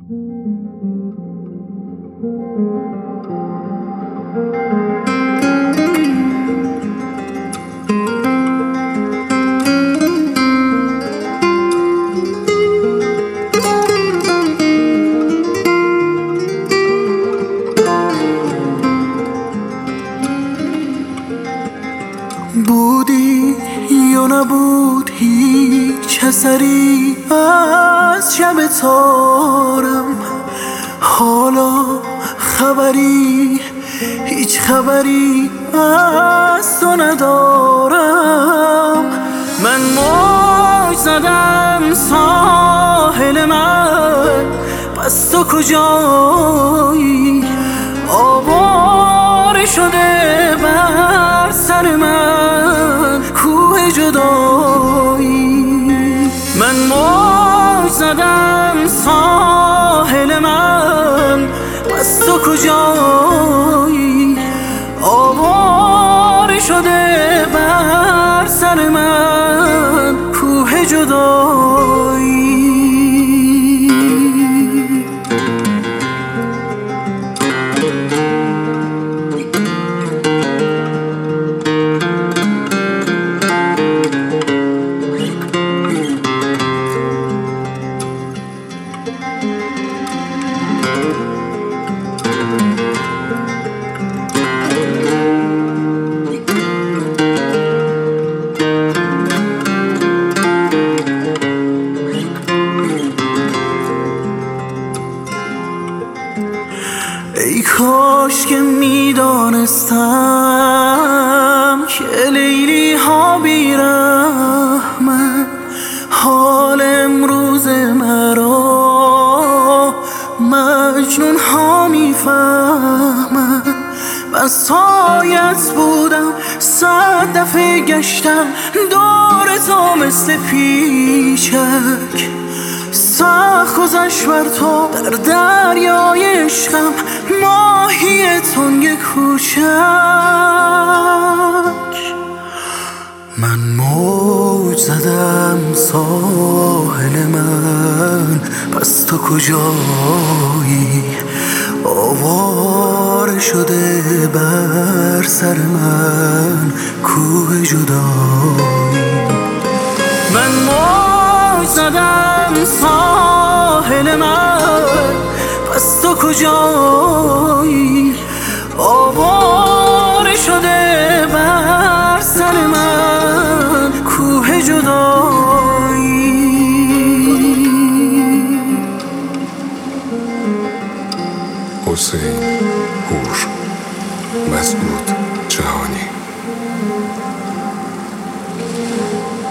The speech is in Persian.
بودی یا نبود هیچ اثری از شب تارم، حالا خبری، هیچ خبری از تو ندارم. من موج زدم ساحل من، پس تو کجایی؟ آواره شده بر سر من کوه جدایی. من موج زدم ساحل من، پس تو کجایی؟ آواره شده بر سر من کوه جدایی. ای کاش که میدانستم که لیلی ها بیرحمن، حال امروز مرا مجنون ها میفهمن. بسایت بودم 100 دفعه گشتم دور تو مثل پیچک، سخت گذشت بر تو در دریای عشقم ماهی تنگ کوچک. من موج زدم ساحل من، پس تو کجایی؟ آواره شده بر سر من کوه جدایی. من موج زدم ساحل من، پس تو کجایی؟ آواره شده بر سر من کوه جدایی. حسین هوش، مسعود جهانی.